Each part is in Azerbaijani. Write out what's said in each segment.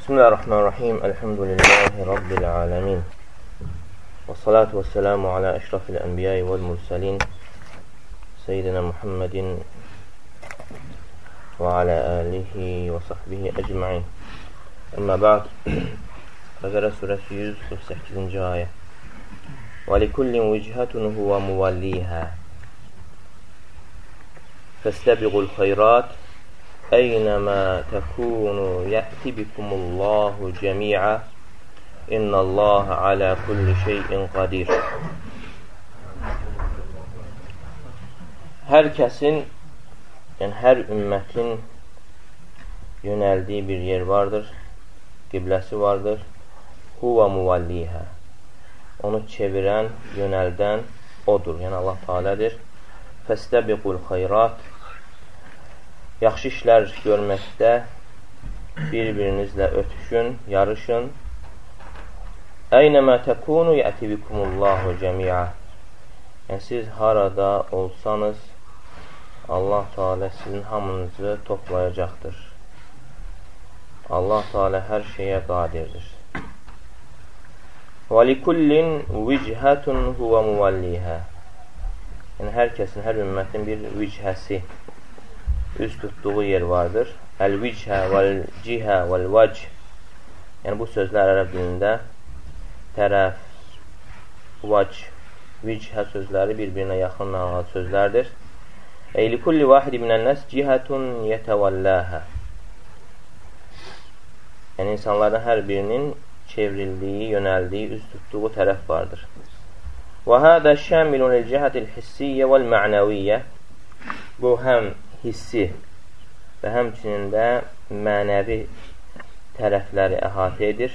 Bismillahirrahmanirrahim. Elhamdülillahi Rabbil alemin. Və salatu və selamu alə əşrafil ənbiyayı vəl mursalin Seyyidina Muhammedin və alə alihi və sahbihi əcma'in. Əmmə ba'd. Bəqərə surəsi 148-ci ayə. Və likullin vichatun huvə muvallihə fəstəbiqul xeyrat Əynəmə təkunu yəti bikumullahu cəmiə İnnəllaha alə kulli şeyin qadir. Hər kəsin, yəni hər ümmətin yönəldiyi bir yer vardır, qibləsi vardır. Huvə muvallihə. Onu çevirən, yönəldən odur, yəni Allah Teala'dır. Fəstəbiqul xeyrat. Yaxşı işlər görməkdə bir-birinizlə ötüşün, yarışın. Əynəmə təkunu yəti bikumullahu cəmiə. Yəni siz harada olsanız, Allah Teala sizin hamınızı toplayacaqdır. Allah Teala hər şeyə qadirdir. Və likullin vichatun huvə muvallihə. Yəni hər kəsin, hər ümmətin bir vicəhəsi, üz tutduğu yer vardır. Əl-vichə, vəl-cihə, vəl-vac. Yəni bu sözlər ərəb dilində tərəf, vac, vichə sözləri bir-birinə yaxın mənada sözlərdir. Likulli vahidi minən-nəs cihətun yətəvəlləhə. Yəni insanların hər birinin çevrildiyi, yönəldiyi, üz tutduğu tərəf vardır. Və hədə şəmilun el-cihətil hissiyyə vəl-mə'nəviyyə. Bu həm hissi və həmçinin də mənəvi tərəfləri əhatə edir.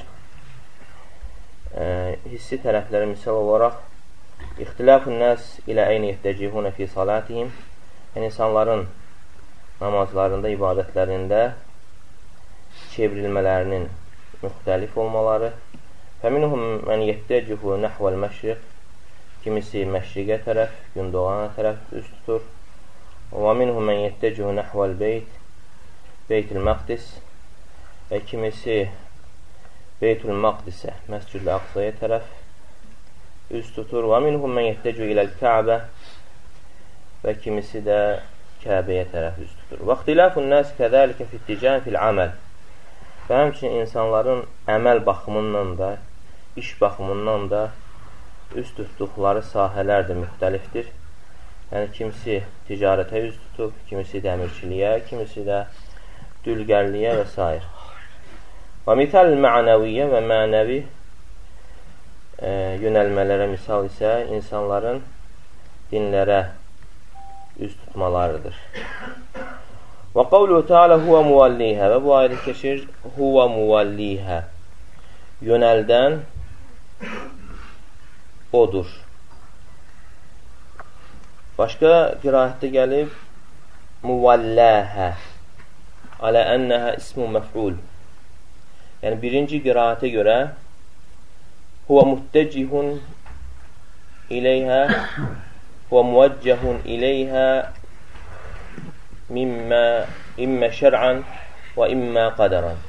Hissi tərəfləri misal olaraq İxtilafun nəs ilə eyni yehtəcihunə fi salatihim. Yəni insanların namazlarında, ibadətlərində çevrilmələrinin müxtəlif olmaları. Fəminhum mən yehtəcihu nəhvəl məşriq. Kimisi məşriqə tərəf, gündoğana tərəf üst tutur. Və minhum mən yettəcihu nəhvəl beyt, Beytül Məqdis. Və kimisi Beytül Məqdisə, Məscid-i Aqsaya tərəf üst tutur. Və minhum mən yettəcihu iləl Kəbə. Və kimisi də Kəbəyə tərəf üst tutur. Və ixtilafun nəs kəzəlikə fittican fil aməl. Və həmçinin insanların əməl baxımından da, iş baxımından da üst tutduqları sahələr də müxtəlifdir. Yəni, kimisi ticarətə üz tutub, kimisi dəmirçiliyə, kimisi də dülgərliyə və s. Və misal mənəviyyə və mənəvi yönəlmələrə misal isə insanların dinlərə üz tutmalarıdır. Və qavluhu Teala huvə muvallihə. Və bu ayədə keçir huvə muvallihə. Yönəldən odur. Başqa qiraətdə gəlib muvalləhə alə ənəhə ismu məf'ul. Yəni birinci qiraətə görə huvə muttəcihun iləyhə huvə muvaccəhun iləyhə immə şər'an və immə qadaran.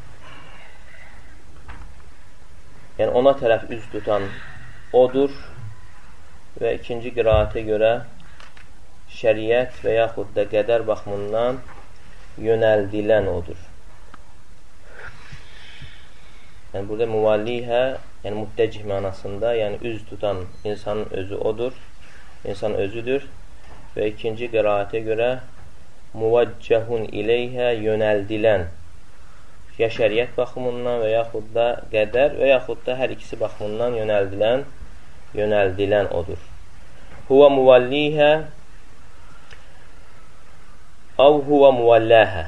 Yəni ona tərəf üz tutan odur və ikinci qiraətə görə şəriət və yaxud da qədər baxımından yönəldilən odur. Yəni burada muvallihə, yəni muttəcih mənasında, yəni üz tutan insanın özü odur, insan özüdür. Və ikinci qiraətə görə muvaccəhun iləyhə, yönəldilən, ya şəriət baxımından və yaxud da qədər və yaxud da hər ikisi baxımından yönəldilən odur. Huvə muvallihə Əv huvə muvalləhə.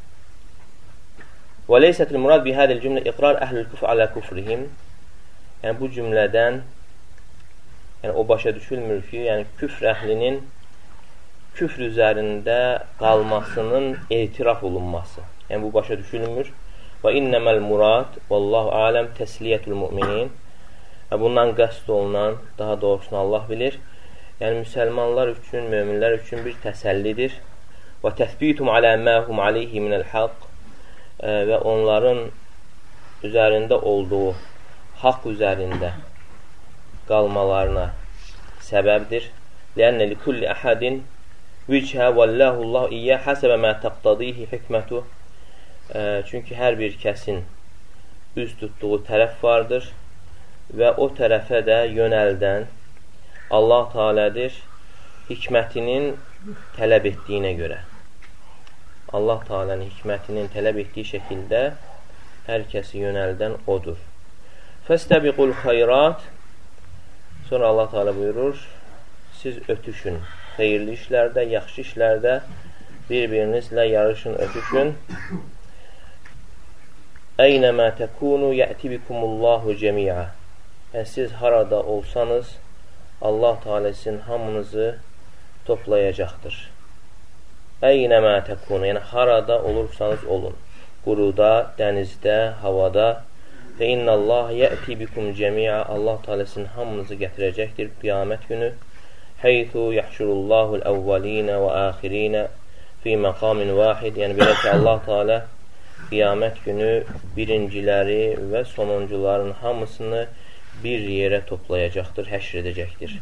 Və leysətil murad bi hədil cümlə iqrar əhlül küfr alə küfrihim. Yəni bu cümlədən o başa düşülmür ki, yəni küfr əhlinin küfr üzərində qalmasının etiraf olunması. Yəni bu başa düşülmür. Və innəməl murad vallahu aləm təsliyyətul müminin. Və bundan qəsd olunan, daha doğrusunu Allah bilir. Yəni müsəlmanlar üçün, möminlər üçün bir təsəllidir. Və təthbitum alə məhum aleyhi minəl haqq və onların üzərində olduğu haqq üzərində qalmalarına səbəbdir. Lənnə likulli əhədin vichə vəlləhullahu iyyə həsəbə mə təqtadihi hikmətu. Çünki hər bir kəsin üz tutduğu tərəf vardır və o tərəfə də yönəldən Allah Teala'dır hikmətinin tələb etdiyinə görə. Allah Teala'nın hikmətinin tələb etdiyi şəkildə hər kəsi yönəldən odur. Fəstəbiqul xayrat. Sonra Allah Teala buyurur, siz ötüşün. Xeyirli işlərdə, yaxşı işlərdə bir-birinizlə yarışın, ötüşün. Əynəmə təkunu yəti bikumullahu cəmiə. Yəni, siz harada olsanız, Allah Teala sizin hamınızı toplayacaqdır. Əynəmə təkunu, yəni harada olursanız olun. Quruda, dənizdə, havada. Və innəllaha yəti bikum cəmiə. Allah Teala sizin hamınızı gətirəcəkdir qiyamət günü. Heythu yəhşurullahul əvvəlinə və əxirinə fi məqamin vahid. Yəni, belə ki, Allah Teala qiyamət günü birinciləri və sonuncuların hamısını bir yerə toplayacaqdır, həşr edəcəkdir.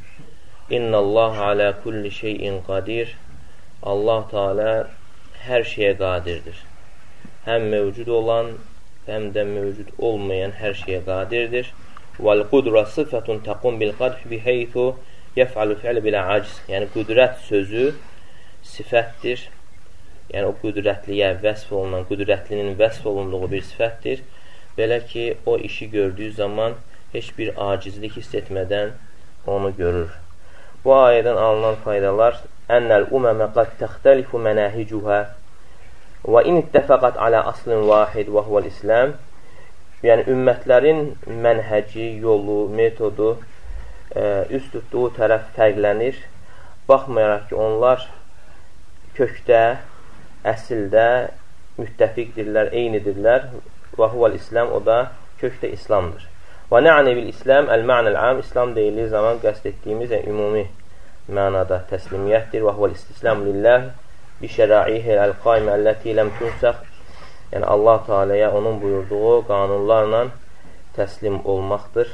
İnnəllaha alə kulli şeyin qadir. Allah Teala hər şeyə qadirdir. Həm mövcud olan, həm də mövcud olmayan hər şeyə qadirdir. Vəl-qudra sıfətun təqum bil-qadh biheythu yəf'alu fi'l bilə aciz. Yəni, qüdrət sözü sifətdir. Yəni, o qüdrətliyə vəsf olunan, qüdrətlinin vəsf olunduğu bir sifətdir. Belə ki, o işi gördüyü zaman heç bir acizlik hiss etmədən onu görür. Bu ayədən alınan faydalar Ənəl uməmə qad təxtəlifu mənəhicuhə və in ittəfəqat alə aslin vahid və huvəl İslam. Yəni, ümmətlərin mənhəci, yolu, metodu, üst tutduğu tərəf fərqlənir. Baxmayaraq ki, onlar kökdə, əsildə müttəfiqdirlər, eynidirlər. Və huvəl İslam, o da kökdə İslamdır. Və nə'ni bil İslam, əl-mə'nəl-əm, İslam deyildiyi zaman qəsd etdiyimiz ümumi mənada təslimiyyətdir. Və huvəl istislamu lillah bi şəraihi əl-qaimə əlləti ləm tunsəx. Yəni, Allah Teala'ya onun buyurduğu qanunlarla təslim olmaqdır.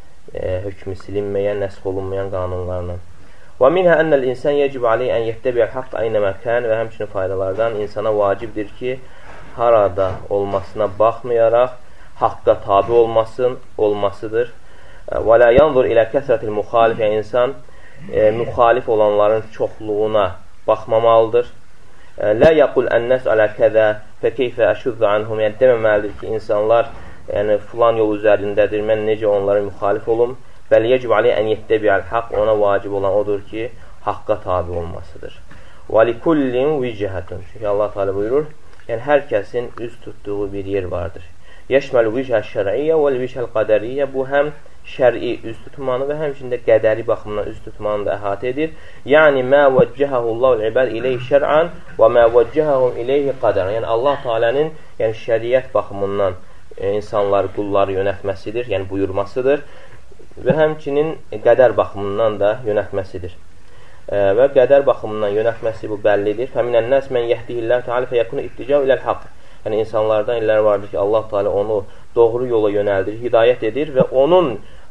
Hökmü silinməyən, nəsx olunmayan qanunlarla. Və minhə ənəl insan yəcib aleyh ən yəttəbiyyəl haqq aynə məkən. Və həmçinin faydalardan insana vacibdir ki, harada olmasına baxmayaraq haqqa tabi olmasıdır. Və lə yanzur ilə kəsrətil müxalif. Yəni, insan müxalif olanların çoxluğuna baxmamalıdır. Lə yəqul ən-nəs alə kəzə fə keyfə əşuddu anhum. Yəni, deməməlidir ki, insanlar filan yol üzərindədir, mən necə onlara müxalif olum. Bəl yəcib aleyh ən yəttəbiyyəl haqq. Ona vacib olan odur ki, haqqa tabi olmasıdır. Və likullin vicəhətun. Çünki Allah Teala buyurur, yəni hər kəsin üz tutduğu bir yer vardır. Yəşməl vicə şər'iyyə və vicəl qədəriyyə. Bu həm şər'i üz tutmanı və həmçində qədəri baxımından üz tutmanı da əhatə edir. Yəni, mə vəccəhəhullahu l-ibəd ileyhi şər'an və mə vəccəhəhum ileyhi qədərən. Yəni, Allah Teala'nın şəriət baxımından insanları, qulları yönətməsidir, yəni buyurmasıdır və həmçinin qədər baxımından da yönətməsidir. Və qədər baxımından yönətməsi bu bəllidir. Fəminən nəs mən yəhdihilləh Teala fəyəkunu itticav iləl haqq. Yəni, insanlardan illər vardır ki, Allah Teala onu doğru yola yönəldir, hidayət edir və onun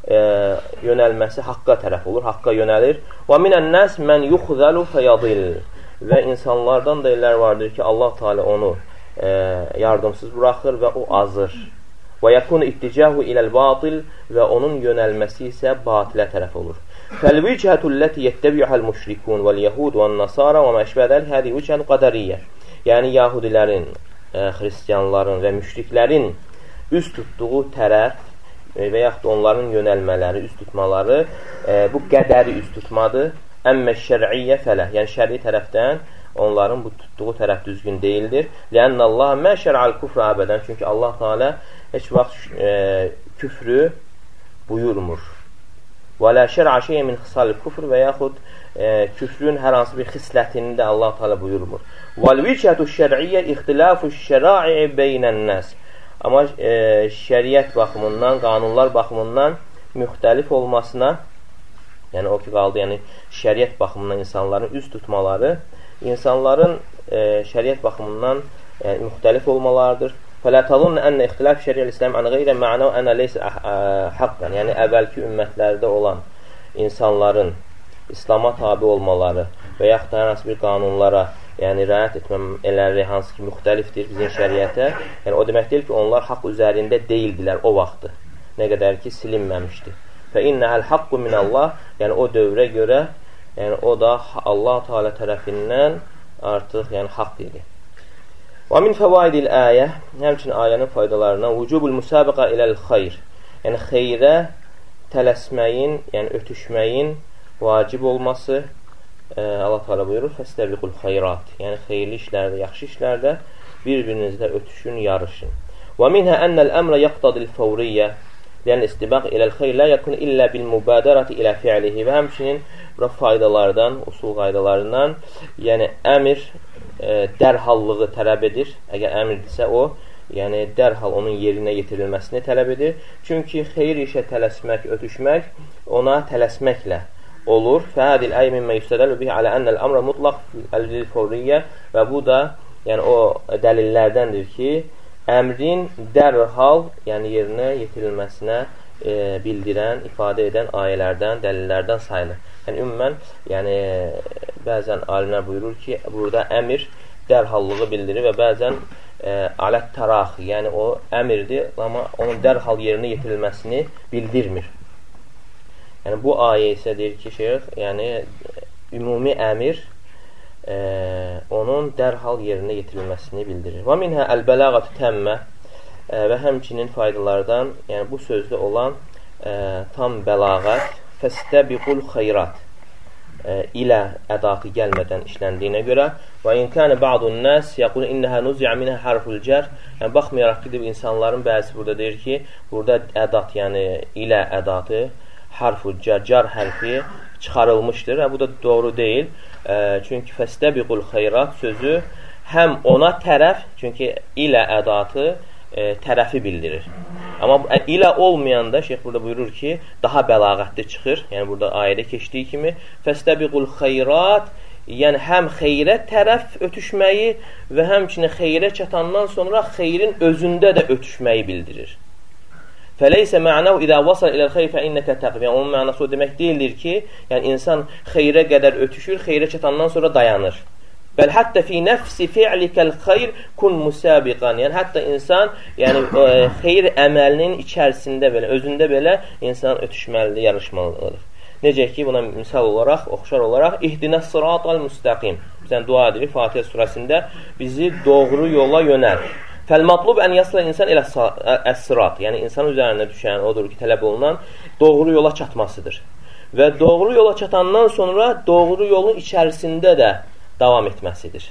yönəlməsi haqqa tərəf olur, haqqa yönəlir. Və minən nəs mən yuxzəlu fəyadil. Və insanlardan da illər vardır ki, Allah Teala onu yardımsız buraxır və o azır. Və yəkunu itticahu iləl batil. Və onun yönəlməsi isə batilə tərəf olur. Fəl-vicəhətü ləti yəttəbi'həl müşrikun vəl-yəhud vəl-nasara və məşbədəl hədi vicəhətü qədəriyyə. Yəni, yahudilərin, xristiyanların və müşriklərin üst tutduğu tərəf və yaxud onların yönəlmələri, üst tutmaları bu qədəri üst tutmadır. Əmmə şər'iyyə fələ. Yəni, şər'i tərəfdən onların bu tutduğu tərəf düzgün deyildir. Lənnə Allah mə şər'al küfrə əbədən. Çünki Allah Teala heç vaxt küfrü buyurmur. Və lə şər'a şeyə min xisal küfr və yaxud küfrün hər hansı bir xislətini də Allah Teala buyurmur. Vəl-vicətü şər'iyyə ixtilafu şəra'i beynən nəs. Amma şəriət baxımından, qanunlar baxımından müxtəlif olmasına, yəni o ki qaldı, yəni şəriət baxımından insanların üst tutmaları, insanların şəriət baxımından müxtəlif olmalarıdır. فَلَا تَظُنَّ أَنَّ اِخْتِلَافِ شَرِيعِ الْإِسْلَامِ عَنْ غَيْرِ مَعْنَوْ أَنَّ لَيْسَ حَقًّا. Yəni, əvvəlki ümmətlərdə olan insanların İslama tabi olmaları və yaxud da hansı bir qanunlara riayət etmələri hansı ki, müxtəlifdir bizim şəriətə. Yəni, o demək deyil ki, onlar haqq üzərində deyildilər o vaxtı. Nə qədər ki, silinməmişdi. فَإِنَّهَا الْحَقُّ مِنَ اللّٰهِ. Yəni, o dövrə görə, yəni, o da Allah Teala tərəfindən artıq haqq idi. Və min fəvaidil ayə, həmçinin ayənin faydalarından vücubul müsabiqə iləl xeyr. Yəni, xeyrə tələsməyin, yəni ötüşməyin vacib olması. Allah Teala buyurur, fəstəbiqul xeyrat. Yəni, xeyirli işlərdə, yaxşı işlərdə bir-birinizdə ötüşün, yarışın. Və minhə ənəl əmrə yaqtadil fəvriyyə. Yəni, istibaq iləl xeyr lə yakun illə bil mübadərəti ilə fi'lihi. Və həmçinin bura faydalardan, usul qaydalarından, yəni əmr dərhallığı tələb edir. Əgər əmirdirsə o, yəni dərhal onun yerinə yetirilməsini tələb edir. Çünki xeyir işə tələsmək, ötüşmək ona tələsməklə olur. Fəhədil əy mimmə yüstədəl bihi alə ənəl əmrə mutlaq fəvriyyə. Və bu da, yəni o dəlillərdəndir ki, əmrin dərhal, yəni yerinə yetirilməsinə bildirən, ifadə edən ayələrdən, dəlillərdən sayılır. Yəni ümumən, yəni bəzən alimlər buyurur ki, burada əmr dərhallığı bildirir və bəzən alət təraxi, yəni o əmirdir, amma onun dərhal yerinə yetirilməsini bildirmir. Yəni bu ayə isə deyir ki, şeyx, yəni ümumi əmir onun dərhal yerinə yetirilməsini bildirir. Və minhə əl-bəlağatü təmmə və həmçinin faydalardan, yəni bu sözdə olan tam bəlağət, fəstəbiqul xeyrat ilə ədatı gəlmədən işləndiyinə görə və inkəni ba'dun nəs yəqul innəhə nuzi'a minhə hərful cər. Yəni baxmayaraq ki, insanların bəzisi burada deyir ki, burada ədat, yəni ilə ədatı harful car hərfi çıxarılmışdır. Bu da doğru deyil. Çünki fəstəbiqul xeyrat sözü həm ona tərəf, çünki ilə ədatı tərəfi bildirir. Amma ilə olmayanda, şeyx burada buyurur ki, daha bəlağətli çıxır. Yəni burada ayədə keçdiyi kimi fəstəbiqul xeyrat, yəni həm xeyrə tərəf ötüşməyi və həmçinin xeyrə çatandan sonra xeyrin özündə də ötüşməyi bildirir. Fəleysə mə'nəv idə vasal iləl xeyr fə innəkə təqv. Yəni, onun mənası o demək deyildir ki, yəni insan xeyrə qədər ötüşür, xeyrə çatandan sonra dayanır. Bəl həttə fi nəfsi fi'likəl xeyr kun musabiqan. Yəni, hətta insan xeyr əməlinin içərisində belə, özündə belə insan ötüşməlidir, yarışmalıdır. Necə ki, buna misal olaraq, oxşar olaraq, ihdinəs sıratal müstəqim. Bizən dua edirik Fatihə surəsində, bizi doğru yola yönəl. Fəl-matlub ən yasla insan elə əs-sırat. Yəni, insan üzərində düşən, odur ki, tələb olunan doğru yola çatmasıdır. Və doğru yola çatandan sonra doğru yolun içərisində də davam etməsidir.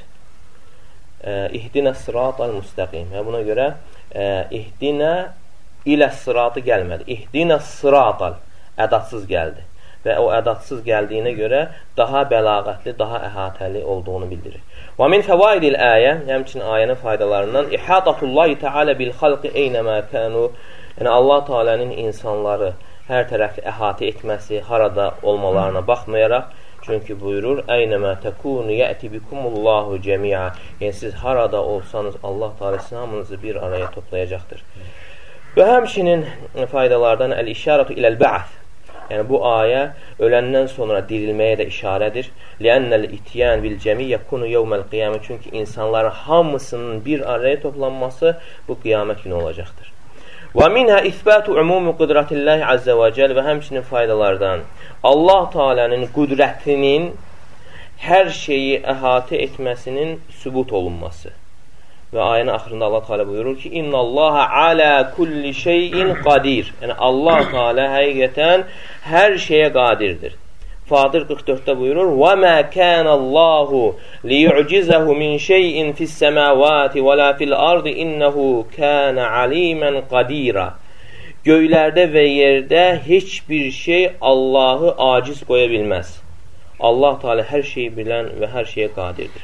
İhdinə sıratal müstəqim. Və buna görə ihdinə ilə sıratı gəlmədi. İhdinə sıratal ədatsız gəldi. Və o ədatsız gəldiyinə görə daha bəlağətli, daha əhatəli olduğunu bildirir. Və min fəvaidil ayə, həmçinin ayənin faydalarından İhadatullahi Teala bil xalqi eynəmə kənu. Yəni Allah Teala'nın insanları hər tərəfli əhatə etməsi, harada olmalarına baxmayaraq, çünki buyurur: "Eynəmə tekunu yəti bikumullahu cəmi'a." Yəni siz harada olsanız Allah Teala sizin hamınızı bir araya toplayacaqdır. Və həmçinin faydalardan el-işaratu iləl-ba'th. Yəni bu ayə öləndən sonra dirilməyə də işarədir. Li'annal ityan bil cəmi yakunu yawmal qiyamə. Çünki insanların hamısının bir araya toplanması bu qiyamət günü olacaqdır. Və minha isbatu umumi qudratillahi azza və cəl. Və həmçinin faydalardan Allah Teala'nın qüdrətinin hər şeyi əhatə etməsinin sübut olunması. Və ayənin axırında Allah Teala buyurur ki: "İnnallaha ala kulli şeyin qadir." Yəni Allah Teala həqiqətən hər şeyə qadirdir. Fatir 44-də buyurur: "Və ma kanallahu liyu'cizahu min şey'in fis-semawati və la fil-ardı innehu kana aliman qadira." Göylərdə və yerdə heç bir şey Allahı aciz qoya bilməz. Allah Teala hər şeyi bilən və hər şeyə qadirdir.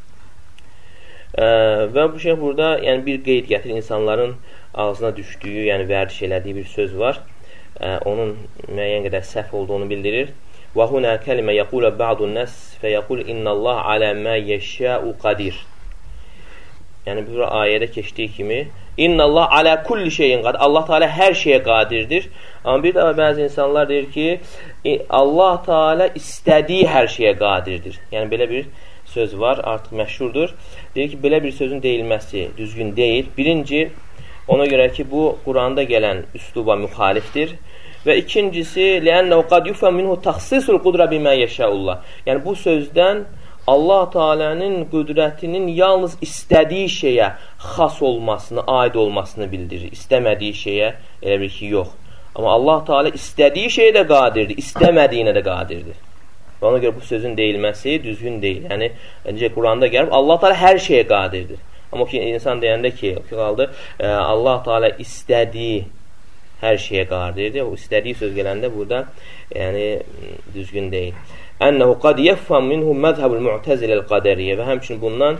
Və bu şey burada yəni bir qeyd gətirir, insanların ağzına düşdüyü, yəni vərdiş elədiyi bir söz var. Onun müəyyən qədər səhv olduğunu bildirir. Və huna kəlimə yəqulə ba'dun nəs fə yəqul innallah alə mə yeşşəu qadir. Yəni bu ayədə keçdiyi kimi İnnallah alə kulli şeyin qadir. Allah Teala hər şeyə qadirdir. Amma bir də bəzi insanlar deyir ki, Allah Teala istədiyi hər şeyə qadirdir. Yəni belə bir söz var, artıq məşhurdur. Deyir ki, belə bir sözün deyilməsi düzgün deyil. Birinci, ona görə ki, bu Quranda gələn üsluba müxalifdir. Və ikincisi, لِأَنَّهُ قَدْ يُفَمْ مِنْهُ تَخْصِصُ الْقُدْرَ بِمَا يَشَاءُ اللّٰهِ. Yəni, bu sözdən Allah Teala'nın qüdrətinin yalnız istədiyi şeyə xas olmasını, aid olmasını bildirir. İstəmədiyi şeyə elə bir ki, yox. Amma Allah Teala istədiyi şeyə də qadirdir, istəmədiyinə də qadirdir. Və ona görə bu sözün deyilməsi düzgün deyil. Yəni, öncə Quranda gəlib, Allah Teala hər şeyə qadirdir. Amma ki, insan deyəndə ki, Allah Teala istədiyi hər şeyə qadirdir. O istədiyi söz gələndə burada yəni düzgün deyil. Ənəhu qad yəffam minhu məzhəbul mu'təziləl qədəriyyə və həmçinin bundan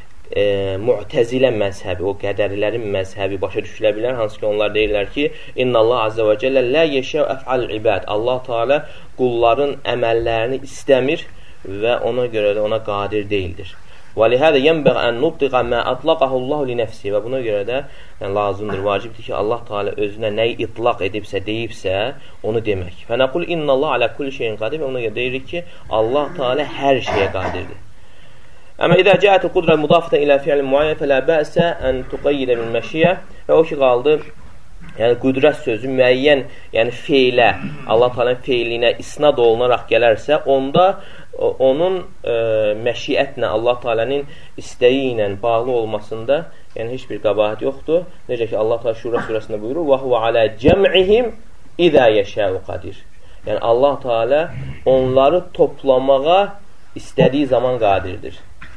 mu'təzilə məzhəbi, o qədərilərin məzhəbi başa düşülə bilər. Hansı ki, onlar deyirlər ki, İnnallah azza və cəllə lə yeşəv əf'al ibad. Allah Teala qulların əməllərini istəmir və ona görə də ona qadir deyildir. وَلِهَذَا يَنْبَغْ أَنْ نُطِّقَ مَا أَطْلَقَهُ اللّٰهُ لِنَفْسِهِ Və buna görə də lazımdır, vacibdir ki, Allah Teala özünə nəyi itlaq edibsə, deyibsə, onu demək. فَنَقُلْ اِنَّ اللّٰهَ عَلَى كُلِّ شَيْءٍ قَدِرٍ Və ona görə deyirik ki, Allah Teala hər şeyə qadirdir. Əmə idə cəhət qudrə müdafiətən ilə fi'l müəyyən fələ bəsə ən tuqayyidə bil məşiyyə və o ki, qaldı yəni qüdrət sözü müəyyən, yəni feylə, Allah Teala'nın feyliyinə isnad olunaraq gələrsə, onda onun məşiyyətlə, Allah Teala'nın istəyi ilə bağlı olmasında yəni heç bir qəbahət yoxdur. Necə ki, Allah Teala Şura surəsində buyurur: "Və huve alə cəm'ihim izə yeşəu qadir." Yəni Allah Teala onları toplamağa istədiyi zaman qadirdir.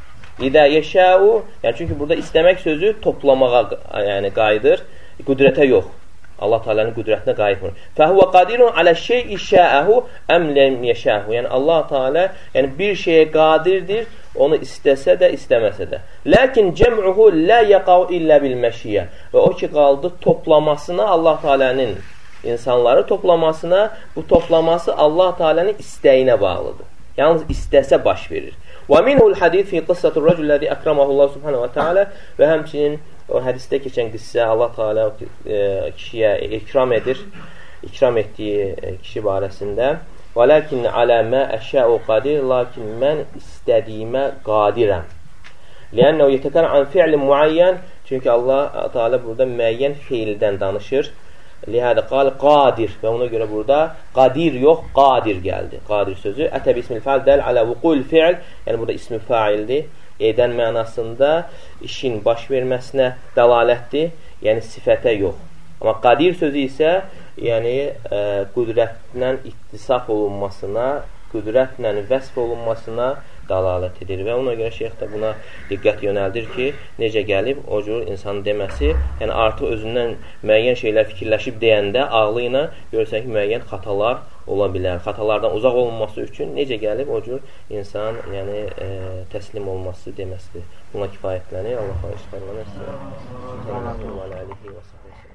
İzə yeşəu, yəni çünki burada istəmək sözü toplamağa yəni qayıdır, qüdrətə yox. Allah Teala'nın qüdrətinə qayıtmır. Fəhuvə qadirun alə şey'i şəəhu əm ləm yeşəhu. Yəni Allah Teala yəni bir şeyə qadirdir, onu istəsə də, istəməsə də. Lakin cəm'uhu la yaqau illə bil məşiyyə. Və o ki qaldı toplamasına, Allah Teala'nın insanları toplamasına, bu toplaması Allah Teala'nın istəyinə bağlıdır. Yalnız istəsə baş verir. Və minhul hadis fi qıssatur rəculləzi əkrəməhullah subhanahu wa ta'ala və həmçinin o hədisdə keçən qissə Allah Teala kişiyə ikram edir, ikram etdiyi kişi barəsində. Və lakin alə mə əşəu qadir, lakin mən istədiyimə qadirəm. Lənnəhu yetəkən an fi'l müəyyən, çünki Allah Teala burada müəyyən feildən danışır. Lihədə qal qadir və ona görə burada qadir yox, qadir gəldi. Qadir sözü ətəb ismil fəal dəl alə vuqul fi'l, yəni burada ismi fəildir. Edən mənasında işin baş verməsinə dəlalətdir, yəni sifətə yox. Amma qadir sözü isə yəni qüdrətlə ittisaf olunmasına, qüdrətlə vəsf olunmasına dəlalət edir. Və ona görə şeyx də buna diqqət yönəldir ki, necə gəlib o cür insanın deməsi, yəni artıq özündən müəyyən şeylər fikirləşib deyəndə ağlı ilə görürsən ki, müəyyən xatalar ola bilər. Xatalardan uzaq olunması üçün necə gəlib o cür insan yəni təslim olması deməsidir. Buna kifayətlənir. Allah xahiş edirəm.